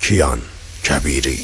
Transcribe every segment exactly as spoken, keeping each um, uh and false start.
کیان کبیری.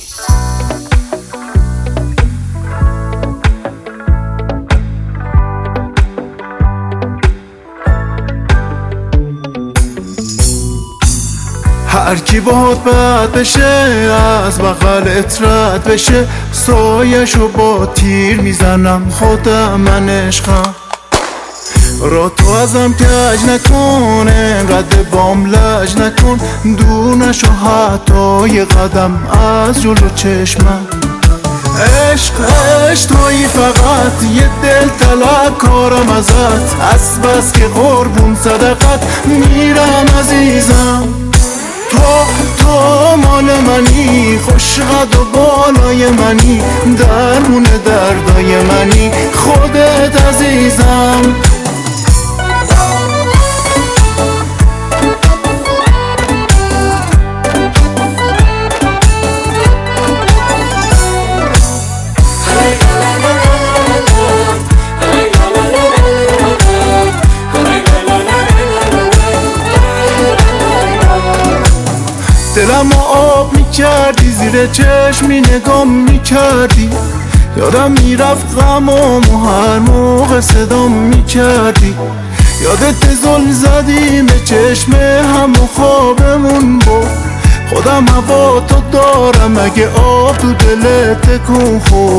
هر کی باهات بد بشه از بغلت رد بشه، سایشو با تیر میزنم خودم من عشقم. را تو ازم کج نکن، انقدر بام لج نکن، دور نشو حتی یه قدم از جلو چشمم. عشق عشق تویی فقط، یه دل طلب کارم ازت، از بس که قربون صدقت میرم عزیزم. تو تو مال منی، خوش قد و بالای منی، درمون دردای منی، خودت عزیزم. دلم آب میکردی، زیر چشمی نگام میکردی، یادم میرفت غمامو هر موقع صدام میکردی. یادت زل زدیم به چشم هم و خوابمون بود، خودم هوا تو دارم اگه آب تو دلت تکون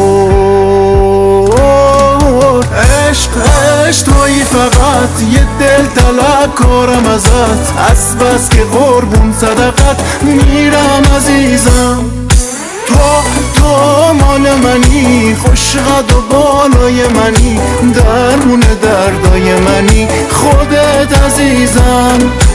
خورد. عشق عشق تویی فقط، یه دل طلب کارم ازت، از بس که قربون صدقت میرم عزیزم. تو تو مال منی، خوش قد و بالای منی، درمون دردای منی، خودت عزیزم.